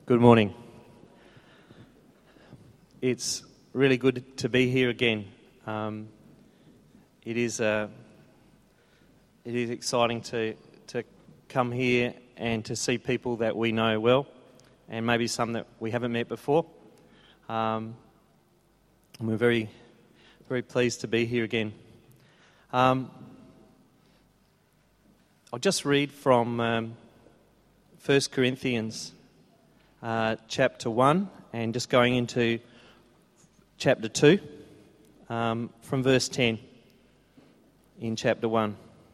Good morning. It's really good to be here again. It is exciting to come here and to see people that we know well, and maybe some that we haven't met before. And we're very, very pleased to be here again. I'll just read from 1 Corinthians chapter 1 and just going into chapter 2 from verse 10 in chapter 1.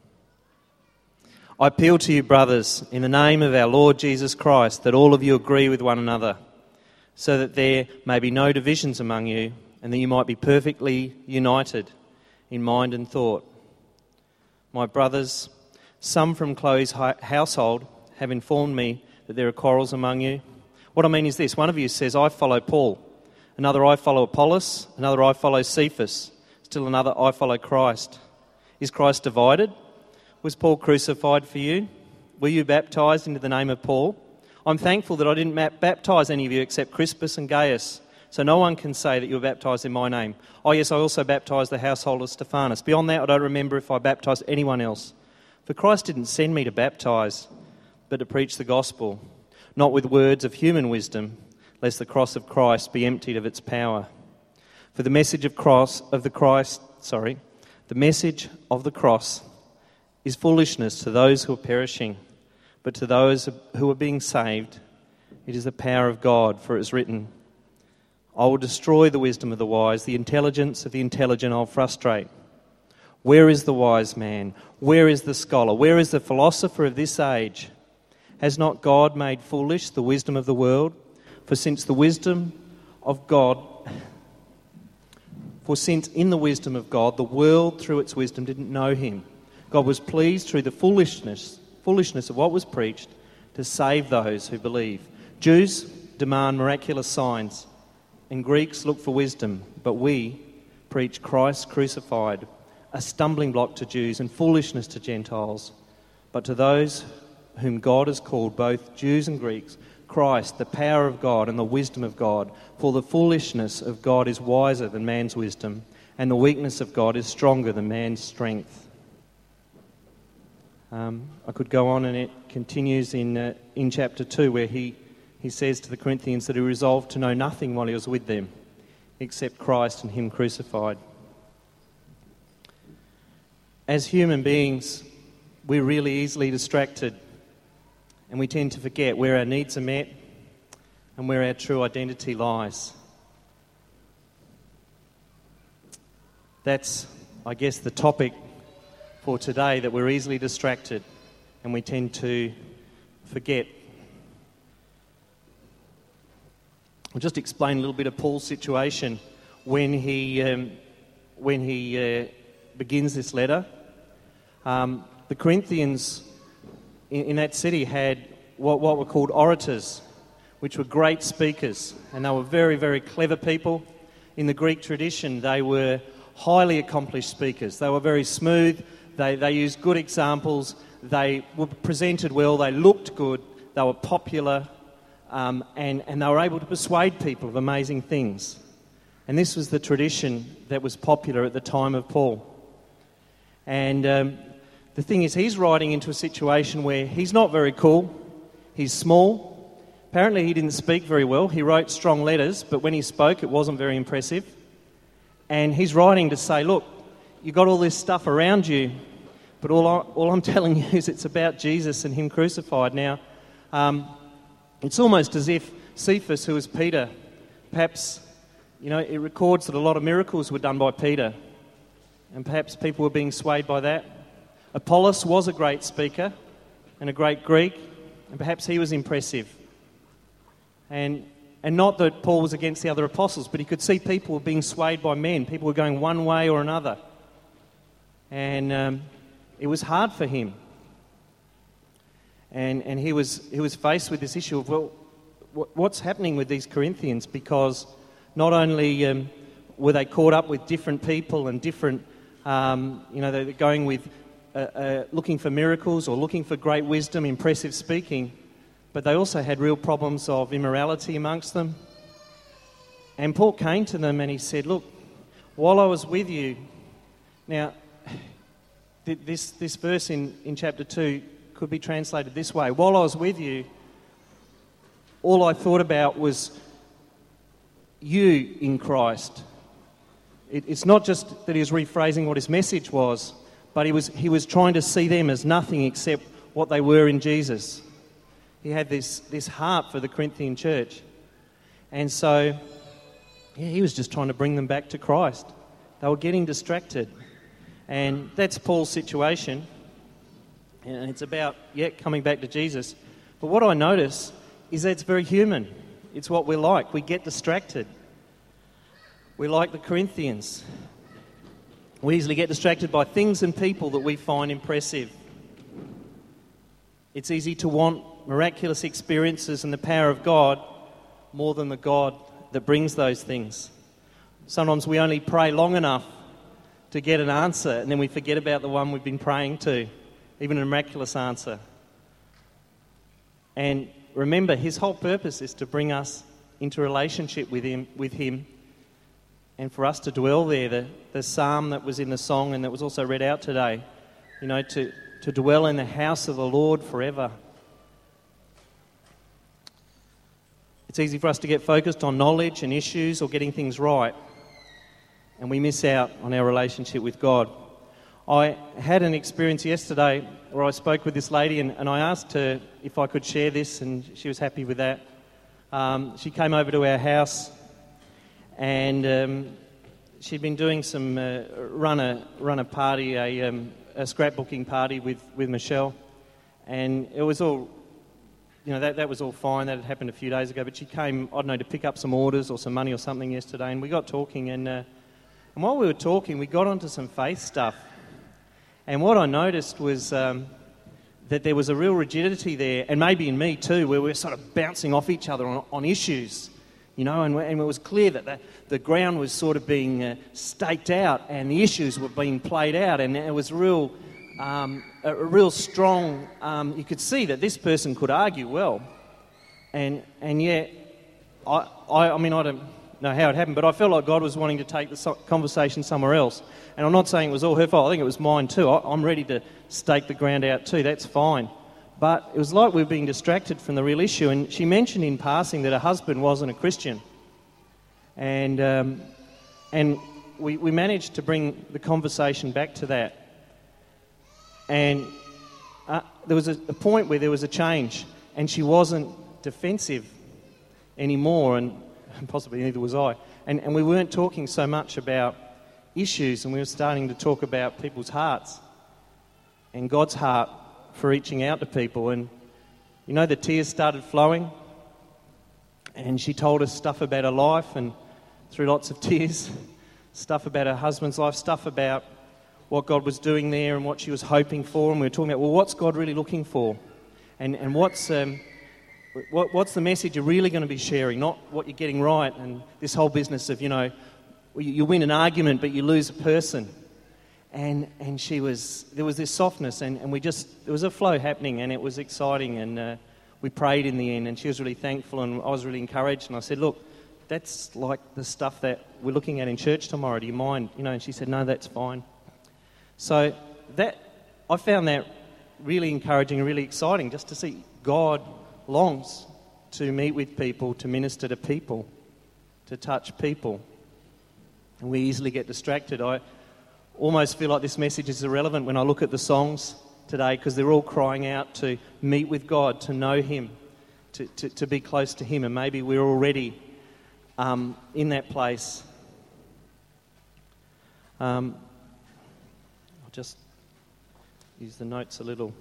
I appeal to you, brothers, in the name of our Lord Jesus Christ, that all of you agree with one another, so that there may be no divisions among you, and that you might be perfectly united in mind and thought. My brothers, some from Chloe's household have informed me that there are quarrels among you. What I mean is this: one of you says, I follow Paul, another, I follow Apollos, another, I follow Cephas, still another, I follow Christ. Is Christ divided? Was Paul crucified for you? Were you baptized into the name of Paul? I'm thankful that I didn't baptize any of you except Crispus and Gaius, so no one can say that you were baptized in my name. Oh yes, I also baptized the household of Stephanas. Beyond that, I don't remember if I baptized anyone else. For Christ didn't send me to baptize, but to preach the gospel, not with words of human wisdom, lest the cross of Christ be emptied of its power. For the message of the cross is foolishness to those who are perishing, but to those who are being saved, it is the power of God. For it is written, I will destroy the wisdom of the wise, the intelligence of the intelligent I'll frustrate. Where is the wise man? Where is the scholar? Where is the philosopher of this age? Has not God made foolish the wisdom of the world? For since in the wisdom of God, the world through its wisdom didn't know him, God was pleased through the foolishness of what was preached to save those who believe. Jews demand miraculous signs, and Greeks look for wisdom, but we preach Christ crucified, a stumbling block to Jews and foolishness to Gentiles. But to those whom God has called, both Jews and Greeks, Christ, the power of God and the wisdom of God. For the foolishness of God is wiser than man's wisdom, and the weakness of God is stronger than man's strength. I could go on, and it continues in chapter 2, where he says to the Corinthians that he resolved to know nothing while he was with them, except Christ and him crucified. As human beings, we're really easily distracted, and we tend to forget where our needs are met and where our true identity lies. That's, I guess, the topic for today, that we're easily distracted and we tend to forget. I'll just explain a little bit of Paul's situation when he begins this letter. The Corinthians in that city had what were called orators, which were great speakers, and they were very, very clever people. In the Greek tradition, they were highly accomplished speakers. They were very smooth. They used good examples. They were presented well. They looked good. They were popular, and they were able to persuade people of amazing things. And this was the tradition that was popular at the time of Paul. And the thing is, he's writing into a situation where he's not very cool. He's small. Apparently, he didn't speak very well. He wrote strong letters, but when he spoke, it wasn't very impressive. And he's writing to say, look, you got all this stuff around you, but all I'm telling you is it's about Jesus and him crucified. Now, it's almost as if Cephas, who was Peter, perhaps, it records that a lot of miracles were done by Peter, and perhaps people were being swayed by that. Apollos was a great speaker and a great Greek, and perhaps he was impressive. And not that Paul was against the other apostles, but he could see people were being swayed by men. People were going one way or another. And it was hard for him. And he was faced with this issue of, well, what's happening with these Corinthians? Because not only were they caught up with different people and different, they're going with looking for miracles or looking for great wisdom, impressive speaking, but they also had real problems of immorality amongst them. And Paul came to them and he said, look, while I was with you... Now, this verse in chapter 2 could be translated this way. While I was with you, all I thought about was you in Christ. It's not just that he was rephrasing what his message was, but he was trying to see them as nothing except what they were in Jesus. He had this heart for the Corinthian church. And so, he was just trying to bring them back to Christ. They were getting distracted. And that's Paul's situation. And it's about, coming back to Jesus. But what I notice is that it's very human. It's what we're like. We get distracted. We're like the Corinthians. We easily get distracted by things and people that we find impressive. It's easy to want miraculous experiences and the power of God more than the God that brings those things. Sometimes we only pray long enough to get an answer, and then we forget about the one we've been praying to, even a miraculous answer. And remember, his whole purpose is to bring us into relationship with him, and for us to dwell there. The psalm that was in the song and that was also read out today, to dwell in the house of the Lord forever. It's easy for us to get focused on knowledge and issues or getting things right, and we miss out on our relationship with God. I had an experience yesterday where I spoke with this lady and I asked her if I could share this, and she was happy with that. She came over to our house and she'd been doing some run a party, a scrapbooking party with Michelle, and it was all, that was all fine. That had happened a few days ago, but she came, I don't know, to pick up some orders or some money or something yesterday, and we got talking, and while we were talking, we got onto some faith stuff. And what I noticed was that there was a real rigidity there, and maybe in me too, where we were sort of bouncing off each other on issues, and it was clear that the ground was sort of being staked out and the issues were being played out, and it was a real strong, you could see that this person could argue well. And yet, I mean, I don't know how it happened, but I felt like God was wanting to take the conversation somewhere else. And I'm not saying it was all her fault. I think it was mine too. I'm ready to stake the ground out too. That's fine. But it was like we were being distracted from the real issue. And she mentioned in passing that her husband wasn't a Christian. And we managed to bring the conversation back to that. And there was a point where there was a change, and she wasn't defensive anymore, and possibly neither was I. And we weren't talking so much about issues, and we were starting to talk about people's hearts and God's heart for reaching out to people. And the tears started flowing, and she told us stuff about her life, and through lots of tears, stuff about her husband's life, stuff about what God was doing there and what she was hoping for. And we were talking about, well, what's God really looking for? And what's the message you're really going to be sharing, not what you're getting right, and this whole business of, you win an argument but you lose a person. And there was this softness, and there was a flow happening, and it was exciting, and we prayed in the end, and she was really thankful, and I was really encouraged, and I said, look, that's like the stuff that we're looking at in church tomorrow, do you mind? And she said, no, that's fine. So I found that really encouraging and really exciting, just to see God longs to meet with people, to minister to people, to touch people. And we easily get distracted. I almost feel like this message is irrelevant when I look at the songs today, because they're all crying out to meet with God, to know Him, to be close to Him. And maybe we're already in that place. I'll just use the notes a little.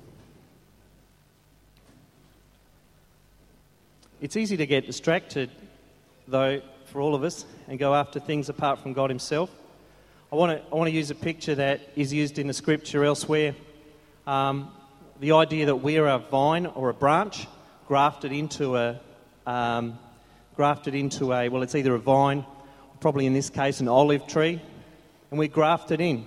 It's easy to get distracted, though, for all of us, and go after things apart from God Himself. I want to use a picture that is used in the Scripture elsewhere. The idea that we're a vine or a branch grafted into a well, it's either a vine, probably in this case an olive tree, and we're grafted in.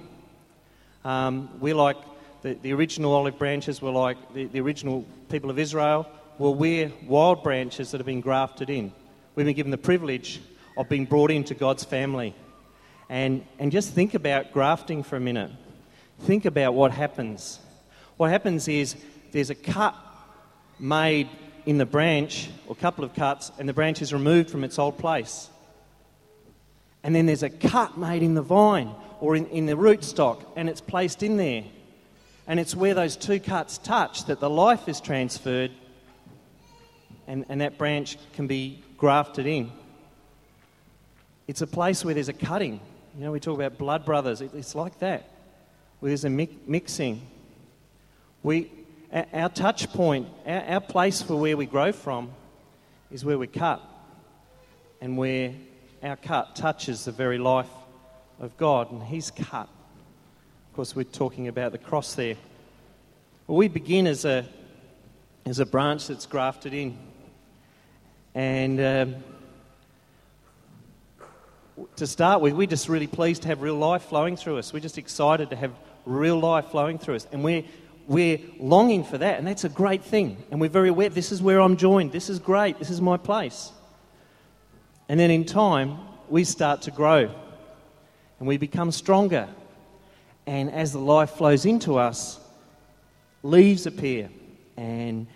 We're like the original olive branches were like the original people of Israel. well, we're wild branches that have been grafted in. We've been given the privilege of being brought into God's family. And just think about grafting for a minute. Think about what happens. What happens is there's a cut made in the branch, or a couple of cuts, and the branch is removed from its old place. And then there's a cut made in the vine, or in the rootstock, and it's placed in there. And it's where those two cuts touch that the life is transferred, and that branch can be grafted in. It's a place where there's a cutting. You know, we talk about blood brothers. It's like that, where there's a mixing. Our touch point, our place for where we grow from is where we cut, and where our cut touches the very life of God, and He's cut. Of course, we're talking about the cross there. Well, we begin as a branch that's grafted in, and to start with, we're just really pleased to have real life flowing through us. We're just excited to have real life flowing through us, and we're longing for that, and that's a great thing. And we're very aware, this is where I'm joined, this is great, this is my place. And then in time, we start to grow, and we become stronger. And as the life flows into us, leaves appear, and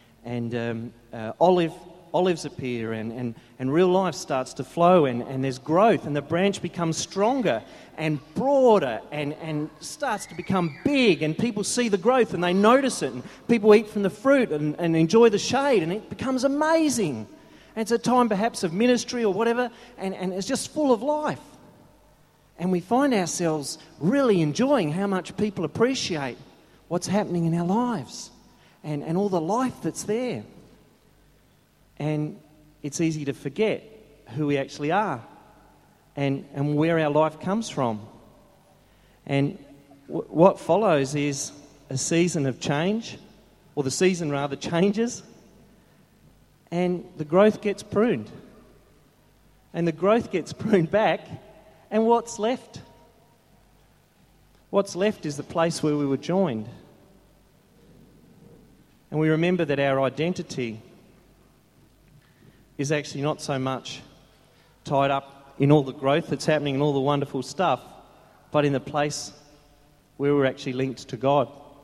olives appear, and real life starts to flow, and there's growth, and the branch becomes stronger and broader, and starts to become big, and people see the growth and they notice it, and people eat from the fruit and enjoy the shade, and it becomes amazing. And it's a time perhaps of ministry or whatever, and it's just full of life. And we find ourselves really enjoying how much people appreciate what's happening in our lives, and all the life that's there. And it's easy to forget who we actually are, and where our life comes from. And what follows is a season of change, or the season rather changes, and the growth gets pruned. And the growth gets pruned back, and what's left? What's left is the place where we were joined. And we remember that our identity is actually not so much tied up in all the growth that's happening and all the wonderful stuff, but in the place where we're actually linked to God.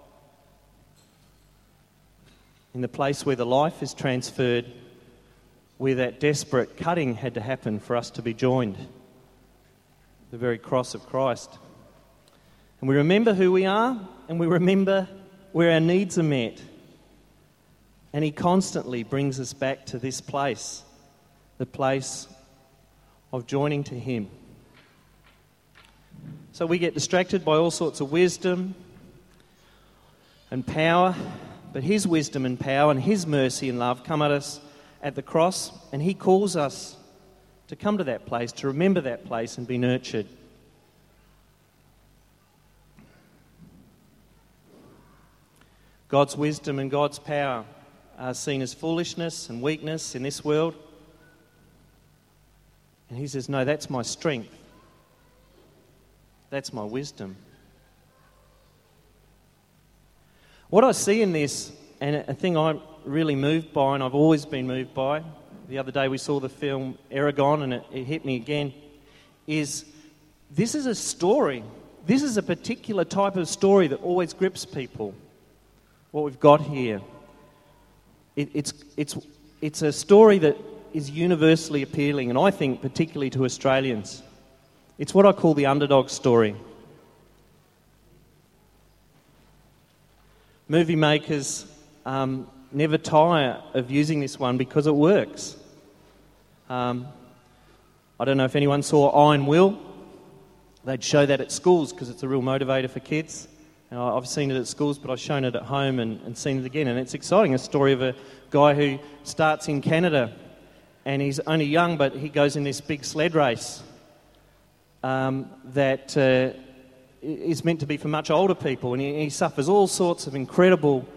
In the place where the life is transferred, where that desperate cutting had to happen for us to be joined. The very cross of Christ. And we remember who we are, and we remember where our needs are met. And He constantly brings us back to this place, the place of joining to Him. So we get distracted by all sorts of wisdom and power, but His wisdom and power and His mercy and love come at us at the cross, and He calls us to come to that place, to remember that place and be nurtured. God's wisdom and God's power are seen as foolishness and weakness in this world. And He says, no, that's my strength. That's my wisdom. What I see in this, and a thing I'm really moved by, and I've always been moved by, the other day we saw the film Eragon, and it hit me again, is this is a story. This is a particular type of story that always grips people. What we've got here. It's a story that is universally appealing, and I think particularly to Australians. It's what I call the underdog story. Movie makers never tire of using this one because it works. I don't know if anyone saw Iron Will. They'd show that at schools because it's a real motivator for kids. And I've seen it at schools, but I've shown it at home and seen it again. And it's exciting, a story of a guy who starts in Canada, and he's only young, but he goes in this big sled race that is meant to be for much older people. And he suffers all sorts of incredible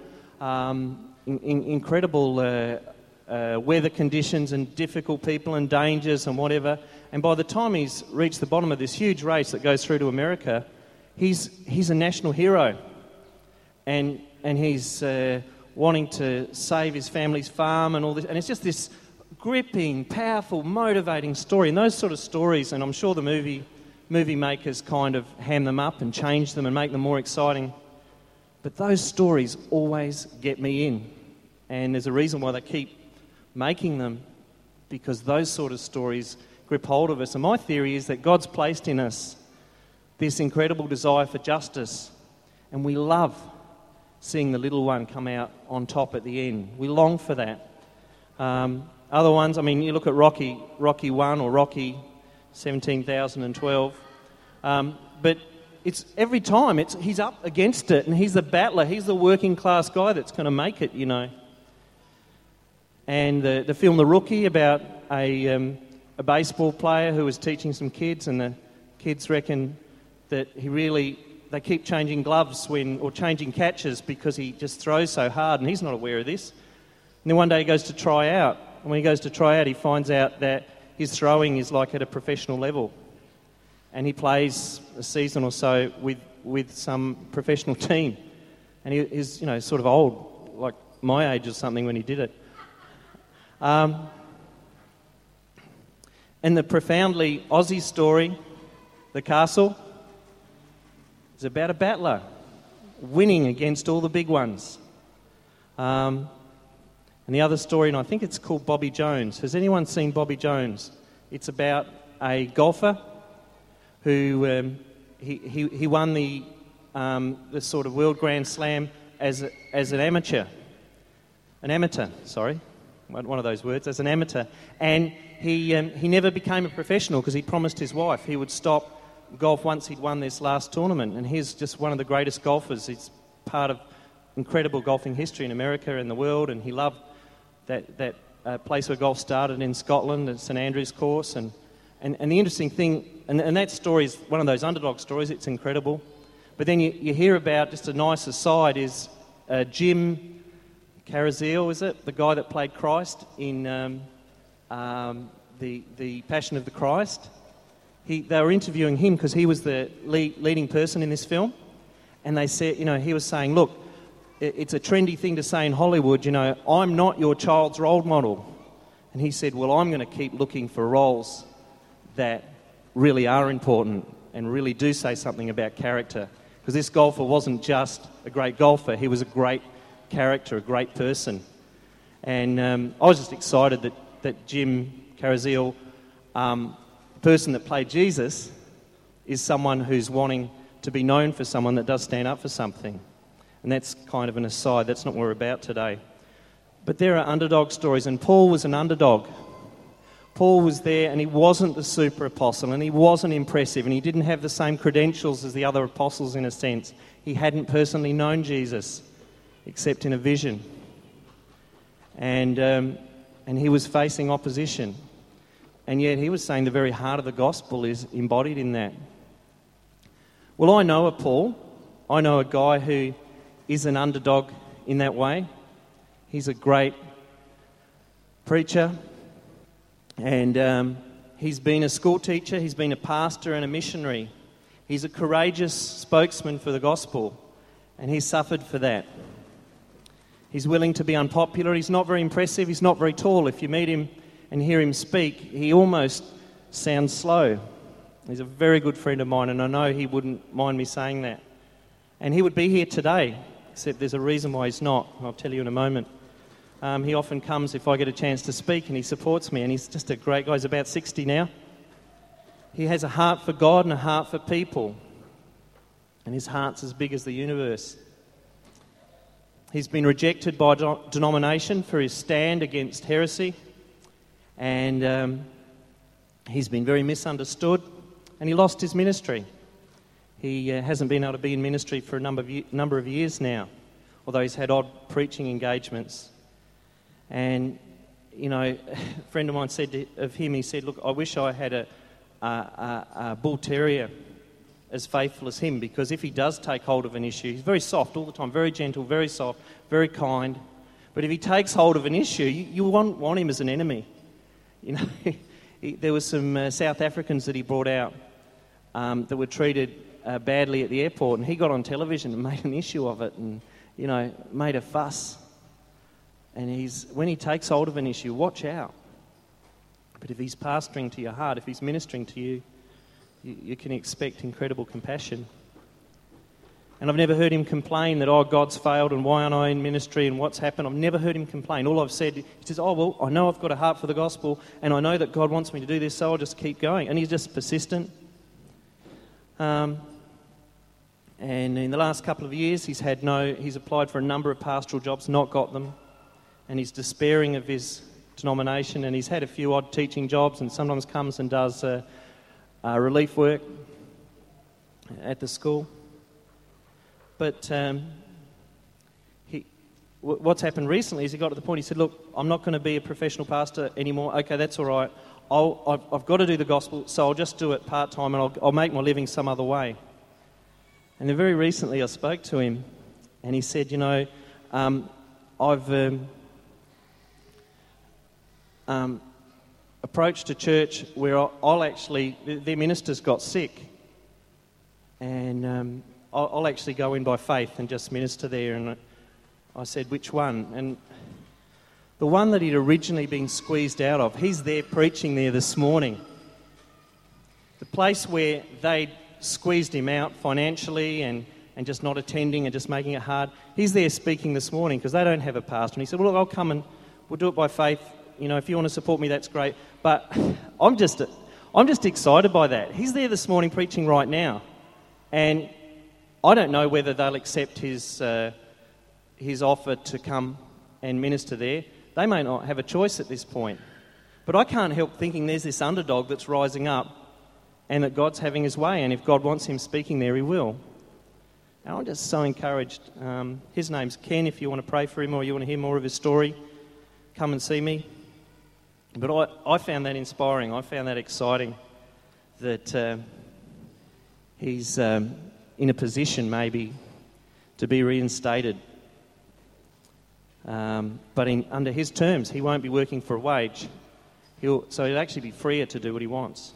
weather conditions and difficult people and dangers and whatever. And by the time he's reached the bottom of this huge race that goes through to America, he's a national hero, and he's wanting to save his family's farm and all this. And it's just this gripping, powerful, motivating story. And those sort of stories, and I'm sure the movie makers kind of ham them up and change them and make them more exciting. But those stories always get me in. And there's a reason why they keep making them, because those sort of stories grip hold of us. And my theory is that God's placed in us this incredible desire for justice, and we love seeing the little one come out on top at the end. We long for that. Other ones, I mean, you look at Rocky 1 or Rocky 17,012, but it's every time he's up against it, and he's the battler, he's the working class guy that's going to make it, you know. And the film The Rookie, about a baseball player who was teaching some kids, and the kids reckon that they keep changing gloves or changing catches because he just throws so hard, and he's not aware of this. And then one day he goes to try out, and when he goes to try out, he finds out that his throwing is like at a professional level. And he plays a season or so with some professional team. And he's, sort of old, like my age or something when he did it. And the profoundly Aussie story, The Castle, is about a battler winning against all the big ones. And the other story, and I think it's called Bobby Jones. Has anyone seen Bobby Jones? It's about a golfer who he won the sort of World Grand Slam as an amateur. An amateur, sorry. One of those words, as an amateur. And he never became a professional because he promised his wife he would stop golf once he'd won this last tournament. And he's just one of the greatest golfers. He's part of incredible golfing history in America and the world, and he loved that place where golf started in Scotland, at St Andrews Course. And the interesting thing, and that story is one of those underdog stories, it's incredible. But then you hear about, just a nice aside, is Jim Caraziel, is it? The guy that played Christ in the Passion of the Christ. They were interviewing him because he was the leading person in this film. And they said, he was saying, look, it's a trendy thing to say in Hollywood, I'm not your child's role model. And he said, well, I'm going to keep looking for roles that really are important and really do say something about character. Because this golfer wasn't just a great golfer, he was a great character, a great person. And I was just excited that Jim Caraziel, the person that played Jesus, is someone who's wanting to be known for someone that does stand up for something. And that's kind of an aside, that's not what we're about today. But there are underdog stories, and Paul was an underdog. Paul was there, and he wasn't the super apostle, and he wasn't impressive, and he didn't have the same credentials as the other apostles in a sense. He hadn't personally known Jesus, except in a vision. And he was facing opposition. And yet he was saying the very heart of the gospel is embodied in that. Well, I know a Paul. I know a guy who is an underdog in that way. He's a great preacher, and he's been a school teacher, he's been a pastor and a missionary. He's a courageous spokesman for the gospel, and he's suffered for that. He's willing to be unpopular. He's not very impressive. He's not very tall. If you meet him and hear him speak, he almost sounds slow. He's a very good friend of mine, and I know he wouldn't mind me saying that. And he would be here today, except there's a reason why he's not. I'll tell you in a moment. He often comes if I get a chance to speak, and he supports me, and he's just a great guy. He's about 60 now. He has a heart for God and a heart for people, and his heart's as big as the universe. He's been rejected by denomination for his stand against heresy, and he's been very misunderstood, and he lost his ministry. He hasn't been able to be in ministry for a number of years now, although he's had odd preaching engagements. And, a friend of mine said of him, he said, look, I wish I had a bull terrier as faithful as him, because if he does take hold of an issue, he's very soft all the time, very gentle, very soft, very kind. But if he takes hold of an issue, you want him as an enemy. There were some South Africans that he brought out that were treated badly at the airport, and he got on television and made an issue of it and, made a fuss. And when he takes hold of an issue, watch out. But if he's pastoring to your heart, if he's ministering to you, you can expect incredible compassion. And I've never heard him complain that, oh, God's failed and why aren't I in ministry and what's happened. I've never heard him complain. All I've said, he says, oh, well, I know I've got a heart for the gospel and I know that God wants me to do this, so I'll just keep going. And he's just persistent. And in the last couple of years, he's applied for a number of pastoral jobs, not got them. And he's despairing of his denomination, and he's had a few odd teaching jobs and sometimes comes and does relief work at the school. But what's happened recently is he got to the point, he said, look, I'm not going to be a professional pastor anymore. Okay, that's all right. I've got to do the gospel, so I'll just do it part-time and I'll make my living some other way. And then very recently I spoke to him and he said, I've approached a church where their ministers got sick, and I'll actually go in by faith and just minister there. And I said, which one? And the one that he'd originally been squeezed out of, he's there preaching there this morning. The place where they'd squeezed him out financially and just not attending and just making it hard, he's there speaking this morning because they don't have a pastor. And he said, well, look, I'll come and we'll do it by faith. If you want to support me, that's great. But I'm just excited by that. He's there this morning preaching right now. And I don't know whether they'll accept his offer to come and minister there. They may not have a choice at this point. But I can't help thinking there's this underdog that's rising up and that God's having his way. And if God wants him speaking there, he will. And I'm just so encouraged. His name's Ken. If you want to pray for him or you want to hear more of his story, come and see me. But I found that inspiring. I found that exciting that he's in a position maybe to be reinstated. But under his terms, he won't be working for a wage. So he'll actually be freer to do what he wants.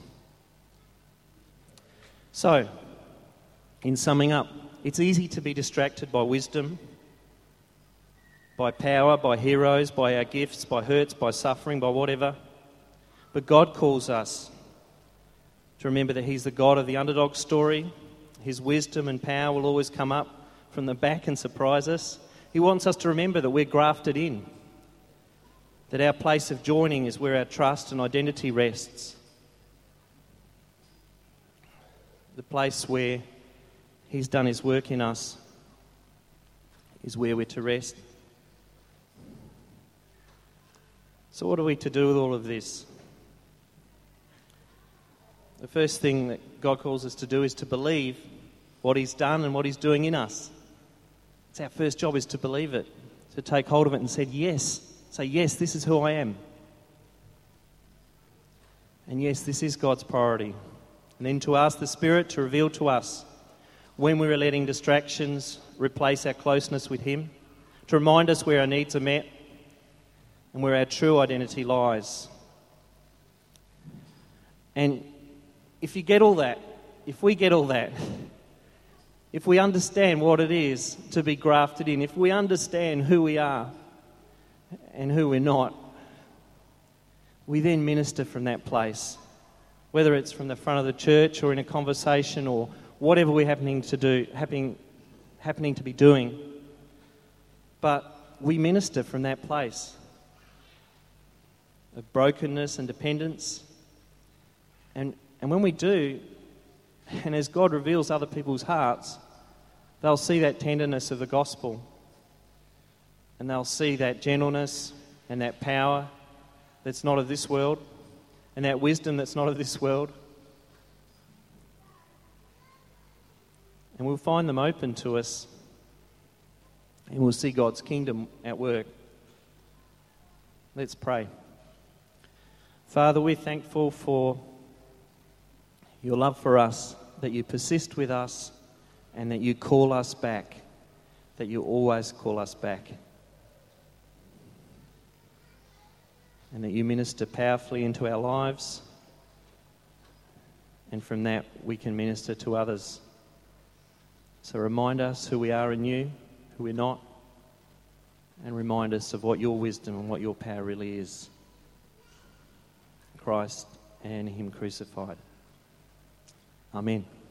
So, in summing up, it's easy to be distracted by wisdom, by power, by heroes, by our gifts, by hurts, by suffering, by whatever. But God calls us to remember that he's the God of the underdog story. His wisdom and power will always come up from the back and surprise us. He wants us to remember that we're grafted in, that our place of joining is where our trust and identity rests. The place where he's done his work in us is where we're to rest. So what are we to do with all of this? The first thing that God calls us to do is to believe what he's done and what he's doing in us. It's our first job, is to believe it, to take hold of it and say yes. Say, yes, this is who I am. And yes, this is God's priority. And then to ask the Spirit to reveal to us when we're letting distractions replace our closeness with him, to remind us where our needs are met and where our true identity lies. And if we get all that, if we understand what it is to be grafted in, if we understand who we are and who we're not, we then minister from that place, whether it's from the front of the church or in a conversation or whatever we're happening to be doing. But we minister from that place of brokenness and dependence. And when we do, and as God reveals other people's hearts, they'll see that tenderness of the gospel. And they'll see that gentleness and that power that's not of this world, and that wisdom that's not of this world. And we'll find them open to us, and we'll see God's kingdom at work. Let's pray. Father, we're thankful for your love for us, that you persist with us, and that you call us back, that you always call us back. And that you minister powerfully into our lives, and from that we can minister to others. So remind us who we are in you, who we're not, and remind us of what your wisdom and what your power really is. Christ and him crucified. Amen.